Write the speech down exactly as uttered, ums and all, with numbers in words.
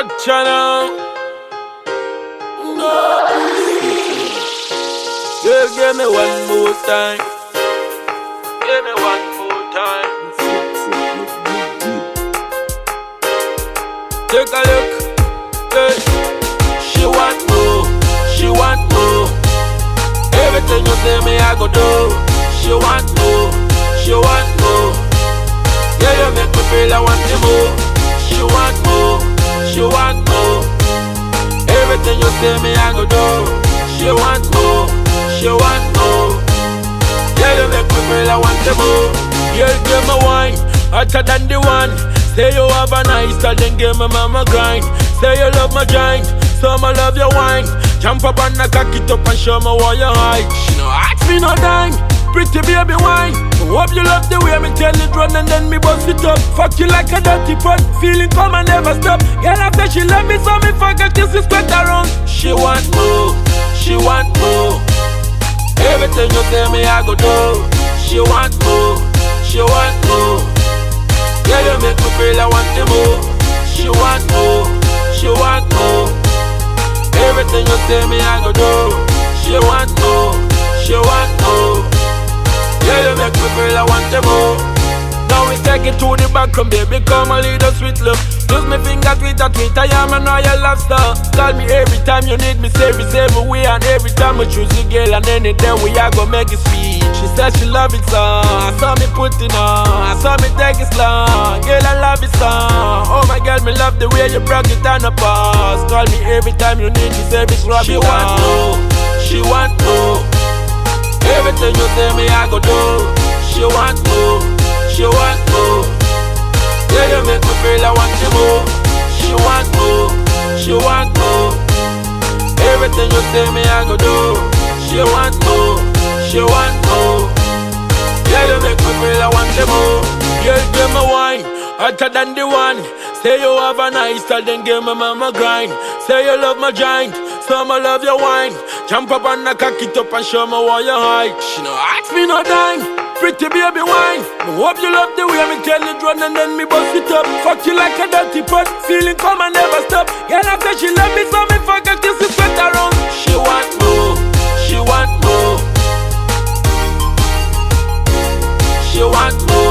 Watch out now. No. Girl, give me one more time. Give me one more time. Take a look. Hey. She want more. She want more. Everything you say me I go do. She want more. She want more. Yeah, you make me feel I want you more. She want more. She want more. Everything you say me I go do. She want more. She want more. Yeah, you make me feel I want you more. Yeah, give me wine, hotter than the one. Say you have a nice style, then give me mama grind. Say you love my giant, so I love your wine. Jump up and I cock it up and show me what you hide. She no ask me no dime, pretty baby wine. Hope you love the way me tell it run and then me bust it up. Fuck you like a dirty pot, feeling come and never stop. Girl I say she love me so me forget this is quite around. She want more, she want more. Everything you say me I go do. She want more, she want more. Yeah, you make me feel I want you more. She want more, she want more. Everything you say me I go do. She want more, she want more. Yeah, you make me feel I want you more. Now we take it to the back and baby come and lead us with love. Use me finger tweet a tweet, I am a royal love star. Call me every time you need me, service every way. And every time I choose a girl and any day we are gonna make it sweet. She said she love it so, I saw me put it on, I saw me take it slow. Girl I love it so, oh my girl me love the way you broke it down the pause. Call me every time you need me, service love it. She want more, she want more. Everything you say me I go do. She want more, she want more. Yeah, you make me feel I want you more. She want more, she want more. Everything you say me I go do. She want more, she want more. Yeah, you make me feel I want you more. Girl, give me wine, hotter than the one. Say you have a nice style, then give me mama grind. Say you love my giant, so I love your wine. Jump up and I cock it up and show me what you hide. She no ask me no dime, pretty baby wine. I hope you love the way me tell it run and then me bust it up. Fuck you like a dirty pot, feeling come and never stop. Girl after she love me so me forget this is sweat around. She want more, she want more. She want more.